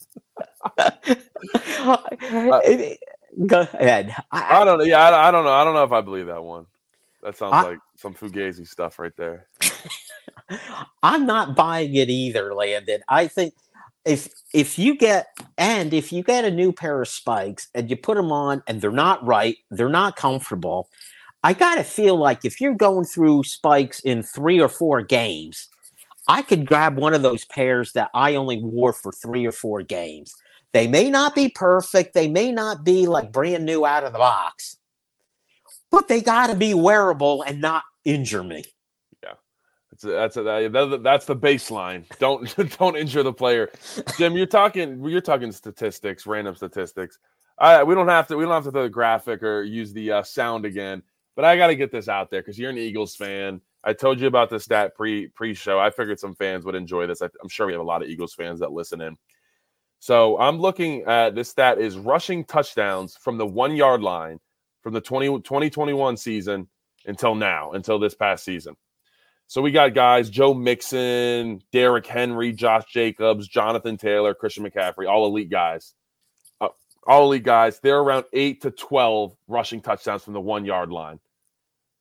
Go ahead. I don't know. Yeah, I don't know. I don't know if I believe that one. That sounds like some Fugazi stuff right there. I'm not buying it either, Landon. I think if you get a new pair of spikes and you put them on and they're not right, they're not comfortable, I gotta feel like if you're going through spikes in 3 or 4 games, I could grab one of those pairs that I only wore for 3 or 4 games. They may not be perfect. They may not be like brand new out of the box, but they gotta be wearable and not injure me. Yeah, that's the baseline. Don't injure the player. Jim, you're talking statistics, random statistics. We don't have to throw the graphic or use the sound again. But I got to get this out there because you're an Eagles fan. I told you about the stat pre-show. I figured some fans would enjoy this. I'm sure we have a lot of Eagles fans that listen in. So I'm looking at this stat is rushing touchdowns from the 1 yard line from the 2021 season until this past season. So we got guys, Joe Mixon, Derrick Henry, Josh Jacobs, Jonathan Taylor, Christian McCaffrey, all elite guys. They're around 8 to 12 rushing touchdowns from the 1 yard line.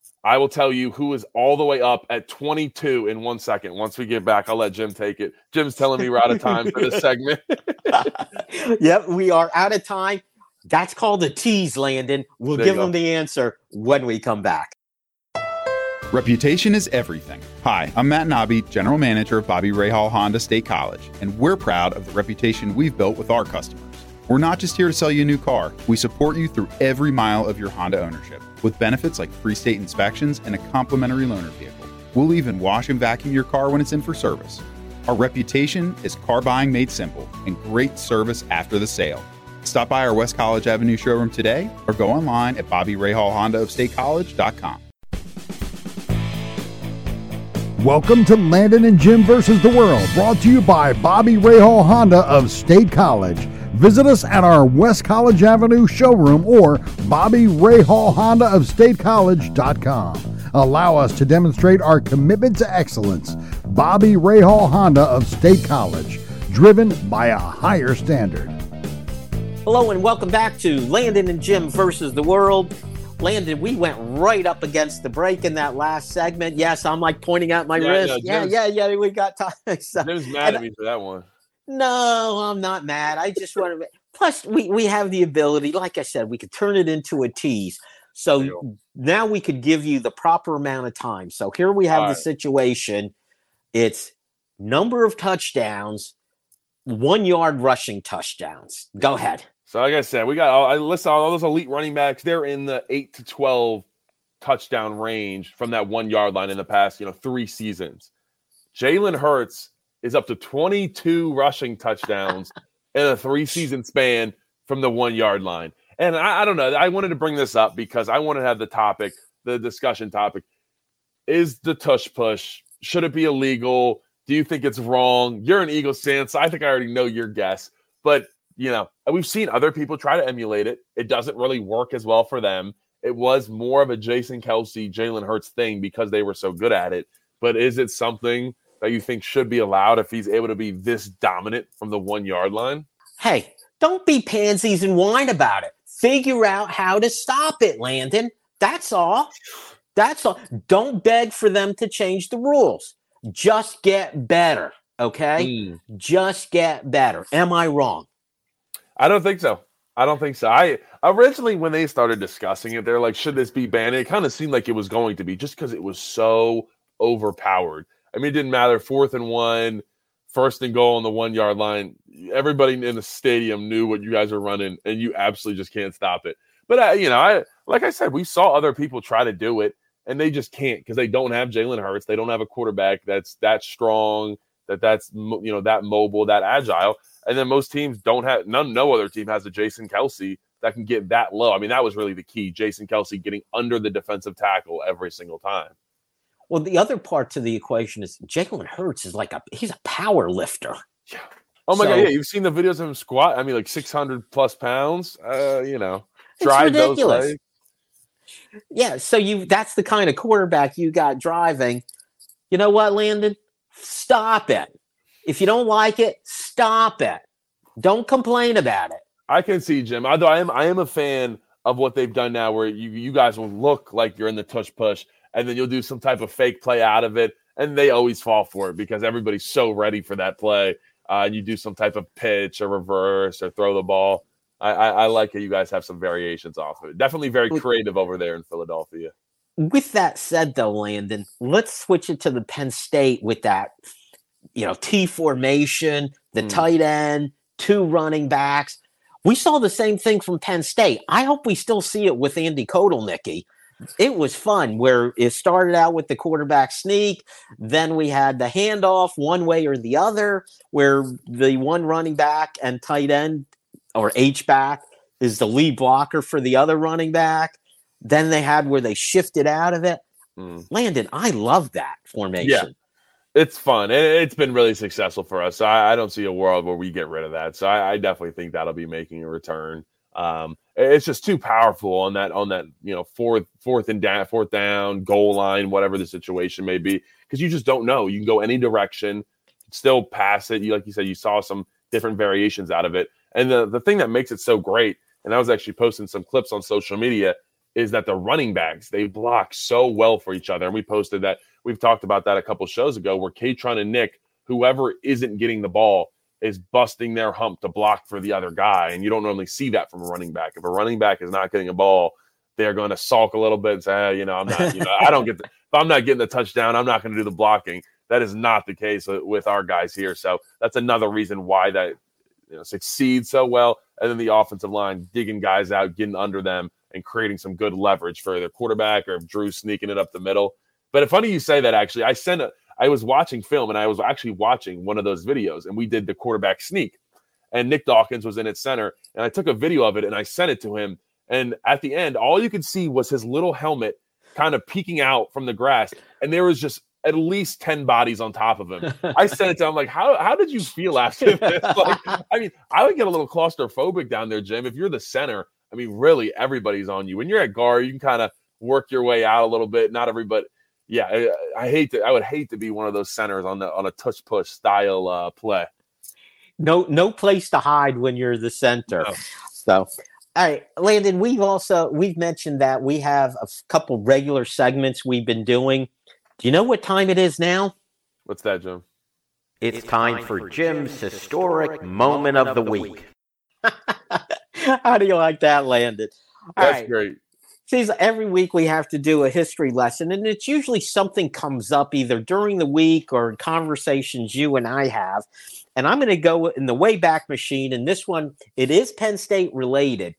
I will tell you who is all the way up at 22 in 1 second. Once we get back, I'll let Jim take it. Jim's telling me we're out of time for this segment. Yep, we are out of time. That's called a tease, Landon. We'll give them the answer when we come back. Reputation is everything. Hi, I'm Matt Nobby, General Manager of Bobby Rahal Honda State College, and we're proud of the reputation we've built with our customers. We're not just here to sell you a new car. We support you through every mile of your Honda ownership with benefits like free state inspections and a complimentary loaner vehicle. We'll even wash and vacuum your car when it's in for service. Our reputation is car buying made simple and great service after the sale. Stop by our West College Avenue showroom today or go online at BobbyRahal.com. Welcome to Landon and Jim versus the World, brought to you by Bobby Rahal Honda of State College. Visit us at our West College Avenue showroom or BobbyRahal.com. Allow us to demonstrate our commitment to excellence. Bobby Rahal Honda of State College, driven by a higher standard. Hello and welcome back to Landon and Jim versus the World. Landon, we went right up against the break in that last segment. Yes, I'm like pointing at my wrist. Yeah, we got time. Jim's mad at me for that one. No, I'm not mad. I just want to. Plus, we have the ability, like I said, we could turn it into a tease. So now we could give you the proper amount of time. So here we have the situation. It's number of touchdowns, 1 yard rushing touchdowns. Go ahead. So like I said, I list all those elite running backs. They're in the 8 to 12 touchdown range from that 1 yard line in the past, 3 seasons. Jalen Hurts is up to 22 rushing touchdowns in a 3-season span from the 1 yard line. And I don't know. I wanted to bring this up because I want to have the discussion topic. Is the tush push? Should it be illegal? Do you think it's wrong? You're an Eagles fan, so I think I already know your guess. But, we've seen other people try to emulate it. It doesn't really work as well for them. It was more of a Jason Kelce, Jalen Hurts thing because they were so good at it. But is it something that you think should be allowed if he's able to be this dominant from the 1 yard line? Hey, don't be pansies and whine about it. Figure out how to stop it, Landon. That's all. Don't beg for them to change the rules. Just get better, okay? Just get better. Am I wrong? I don't think so. I originally, when they started discussing it, they're like, should this be banned? It kind of seemed like it was going to be just because it was so overpowered. I mean, it didn't matter. 4th and 1, 1st and goal on the 1 yard line. Everybody in the stadium knew what you guys were running, and you absolutely just can't stop it. But, like I said, we saw other people try to do it, and they just can't because they don't have Jalen Hurts. They don't have a quarterback that's that strong, that's that mobile, that agile. And then most teams don't have – no other team has a Jason Kelce that can get that low. I mean, that was really the key, Jason Kelce getting under the defensive tackle every single time. Well, the other part to the equation is Jalen Hurts is he's a power lifter. Yeah. Oh my God. Yeah. You've seen the videos of him squat. I mean, like 600 plus pounds, drive those legs. Yeah. So that's the kind of quarterback you got driving. You know what, Landon? Stop it. If you don't like it, stop it. Don't complain about it. I can see, Jim. Although I am a fan of what they've done now where you guys will look like you're in the tush push. And then you'll do some type of fake play out of it, and they always fall for it because everybody's so ready for that play. And you do some type of pitch or reverse or throw the ball. I like how you guys have some variations off of it. Definitely very creative over there in Philadelphia. With that said, though, Landon, let's switch it to the Penn State with that, T formation, the tight end, 2 running backs. We saw the same thing from Penn State. I hope we still see it with Andy Kotelnicki. It was fun where it started out with the quarterback sneak. Then we had the handoff one way or the other where the one running back and tight end or H-back is the lead blocker for the other running back. Then they had where they shifted out of it. Landon, I love that formation. Yeah, it's fun. It's been really successful for us. So I don't see a world where we get rid of that. So I definitely think that'll be making a return. It's just too powerful on that, fourth down, goal line, whatever the situation may be, because you just don't know. You can go any direction, still pass it. Like you said, you saw some different variations out of it. And the thing that makes it so great, and I was actually posting some clips on social media, is that the running backs, they block so well for each other. And we posted that. We've talked about that a couple shows ago where Katron and Nick, whoever isn't getting the ball, is busting their hump to block for the other guy. And you don't normally see that from a running back. If a running back is not getting a ball, they're going to sulk a little bit and say, hey, I'm not, I don't get if I'm not getting the touchdown, I'm not going to do the blocking. That is not the case with our guys here. So that's another reason why that succeeds so well. And then the offensive line digging guys out, getting under them, and creating some good leverage for their quarterback, or if Drew's sneaking it up the middle. But it's funny you say that, actually. I was watching film, and I was actually watching one of those videos, and we did the quarterback sneak. And Nick Dawkins was in at center, and I took a video of it, and I sent it to him. And at the end, all you could see was his little helmet kind of peeking out from the grass, and there was just at least 10 bodies on top of him. I sent it to him, like, how did you feel after this? I would get a little claustrophobic down there, Jim. If you're the center, really, everybody's on you. When you're at guard, you can kind of work your way out a little bit. Not everybody. Yeah, I would hate to be one of those centers on a tush push style play. No place to hide when you're the center. No. So, all right, Landon, we've mentioned that we have a couple regular segments we've been doing. Do you know what time it is now? What's that, Jim? It's time for Jim's historic moment of the week. How do you like that, Landon? That's great. See, every week we have to do a history lesson, and it's usually something comes up either during the week or in conversations you and I have. And I'm going to go in the Wayback Machine, and this one, it is Penn State related.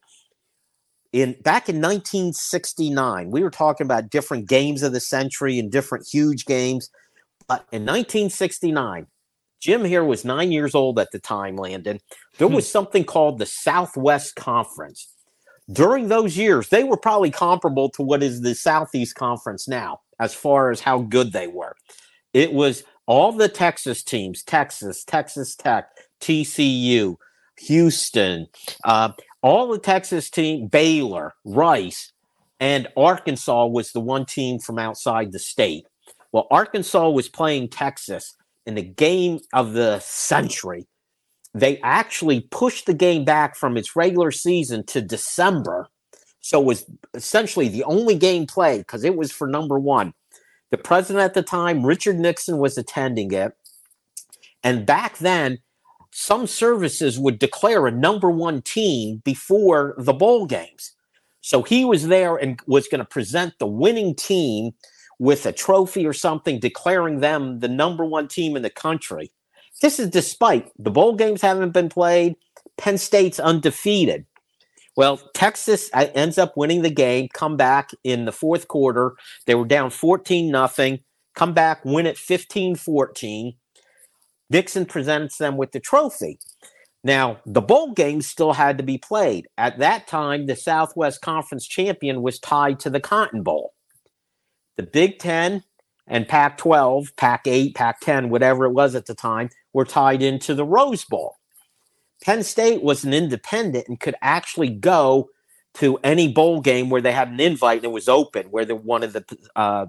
Back in 1969, we were talking about different games of the century and different huge games. But in 1969, Jim here was 9 years old at the time, Landon. There was something called the Southwest Conference. During those years, they were probably comparable to what is the Southeast Conference now, as far as how good they were. It was all the Texas teams, Texas Tech, TCU, Houston, all the Texas team, Baylor, Rice, and Arkansas was the one team from outside the state. Well, Arkansas was playing Texas in the game of the century. They actually pushed the game back from its regular season to December. So it was essentially the only game played because it was for number one. The president at the time, Richard Nixon, was attending it. And back then, some services would declare a number one team before the bowl games. So he was there and was going to present the winning team with a trophy or something, declaring them the number one team in the country. This is despite the bowl games haven't been played. Penn State's undefeated. Well, Texas ends up winning the game, come back in the fourth quarter. They were down 14-0, come back, win it 15-14. Nixon presents them with the trophy. Now, the bowl games still had to be played. At that time, the Southwest Conference champion was tied to the Cotton Bowl. The Big Ten and Pac-12, Pac-8, Pac-10, whatever it was at the time, were tied into the Rose Bowl. Penn State was an independent and could actually go to any bowl game where they had an invite and it was open, where they wanted the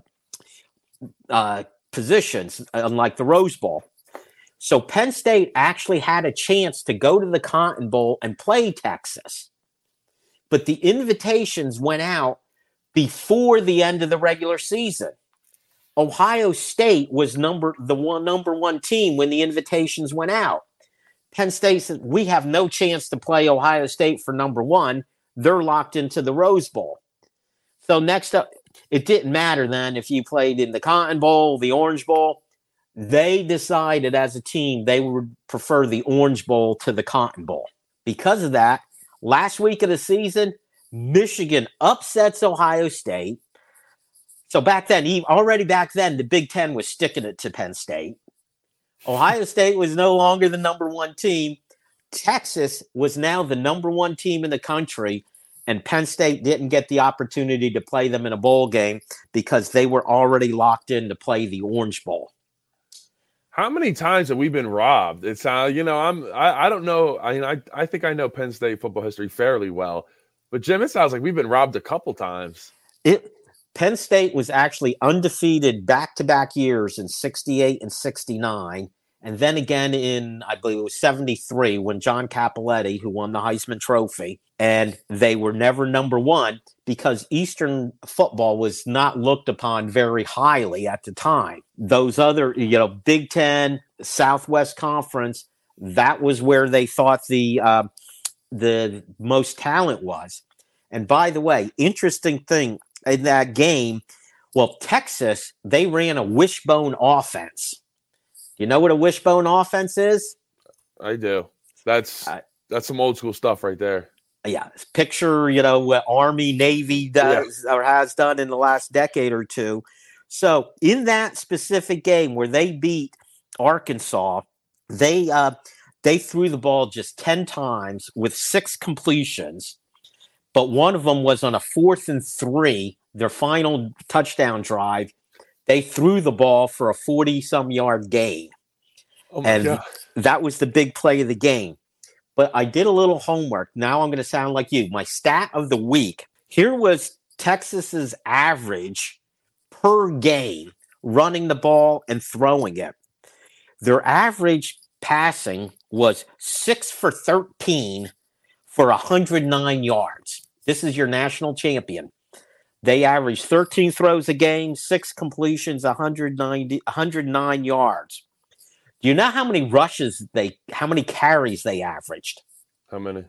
positions, unlike the Rose Bowl. So Penn State actually had a chance to go to the Cotton Bowl and play Texas. But the invitations went out before the end of the regular season. Ohio State was number one team when the invitations went out. Penn State said, we have no chance to play Ohio State for number one. They're locked into the Rose Bowl. So next up, it didn't matter then if you played in the Cotton Bowl, the Orange Bowl. They decided as a team they would prefer the Orange Bowl to the Cotton Bowl. Because of that, last week of the season, Michigan upsets Ohio State. So already back then, the Big Ten was sticking it to Penn State. Ohio State was no longer the number one team. Texas was now the number one team in the country, and Penn State didn't get the opportunity to play them in a bowl game because they were already locked in to play the Orange Bowl. How many times have we been robbed? It's I don't know. I think I know Penn State football history fairly well, but Jim, it sounds like we've been robbed a couple times. Penn State was actually undefeated back-to-back years in 68 and 69, And then again in, I believe it was 73, when John Cappelletti, who won the Heisman Trophy, and they were never number one because Eastern football was not looked upon very highly at the time. Those other, Big Ten, Southwest Conference, that was where they thought the most talent was. And by the way, interesting thing in that game, well, Texas, they ran a wishbone offense. You know what a wishbone offense is? I do. That's some old school stuff right there. Yeah. Picture, what Army, Navy does or has done in the last decade or two. So in that specific game where they beat Arkansas, they threw the ball just 10 times with 6 completions, but one of them was on a 4th and 3, their final touchdown drive. They threw the ball for a 40-some yard gain. Oh my God. That was the big play of the game. But I did a little homework. Now I'm going to sound like you. My stat of the week. Here was Texas's average per game running the ball and throwing it. Their average passing was 6 for 13 for 109 yards. This is your national champion. They averaged 13 throws a game, 6 completions, 109 yards. Do you know how many how many carries they averaged? How many?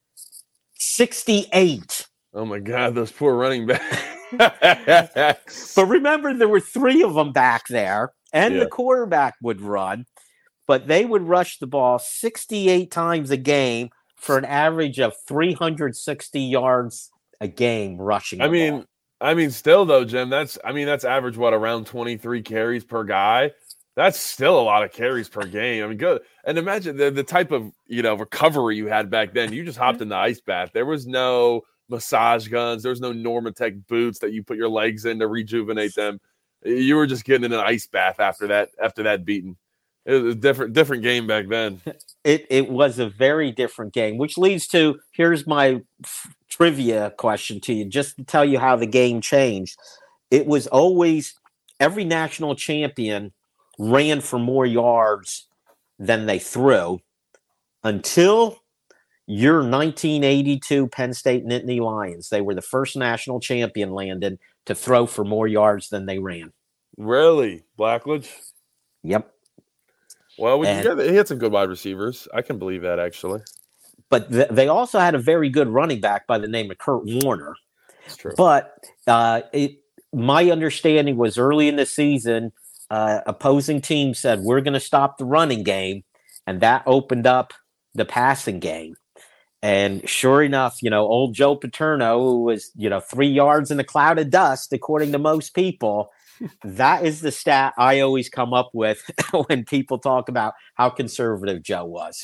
68. Oh my God, those poor running backs. But remember, there were 3 of them back there, and the quarterback would run, but they would rush the ball 68 times a game for an average of 360 yards a game rushing the ball. I mean, still though, Jim, that's average, around 23 carries per guy. That's still a lot of carries per game. I mean, good. And imagine the type of, recovery you had back then. You just hopped in the ice bath. There was no massage guns. There was no Normatec boots that you put your legs in to rejuvenate them. You were just getting in an ice bath after that beating. It was a different game back then. It was a very different game, which leads to, here's my trivia question to you, just to tell you how the game changed. It was always every national champion ran for more yards than they threw until your 1982 Penn State Nittany Lions. They were the first national champion, Landon, to throw for more yards than they ran. Really? Blackledge? Yep. Well, he had some good wide receivers. I can believe that, actually. But they also had a very good running back by the name of Kurt Warner. That's true. But my understanding was early in the season, opposing teams said, we're going to stop the running game, and that opened up the passing game. And sure enough, old Joe Paterno, who was, 3 yards in a cloud of dust, according to most people, that is the stat I always come up with when people talk about how conservative Joe was.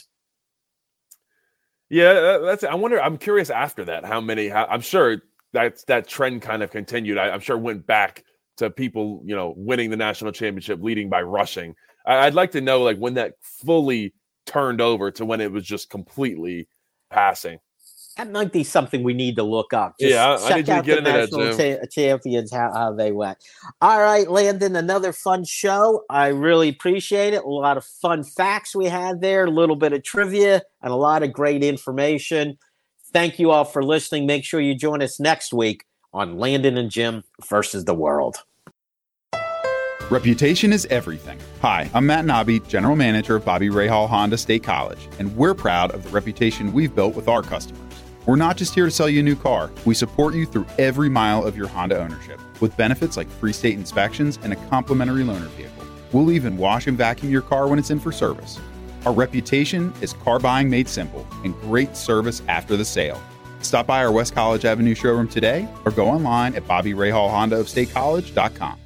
Yeah, I'm curious after that, I'm sure that trend kind of continued. I'm sure it went back to people, winning the national championship, leading by rushing. I'd like to know, when that fully turned over to when it was just completely passing. That might be something we need to look up. I need to get into that, Jim. Champions, how they went. All right, Landon, another fun show. I really appreciate it. A lot of fun facts we had there, a little bit of trivia, and a lot of great information. Thank you all for listening. Make sure you join us next week on Landon and Jim versus the World. Reputation is everything. Hi, I'm Matt Nobby, General Manager of Bobby Rahal Honda State College, and we're proud of the reputation we've built with our customers. We're not just here to sell you a new car. We support you through every mile of your Honda ownership with benefits like free state inspections and a complimentary loaner vehicle. We'll even wash and vacuum your car when it's in for service. Our reputation is car buying made simple and great service after the sale. Stop by our West College Avenue showroom today or go online at BobbyRahalHondaofStateCollege.com.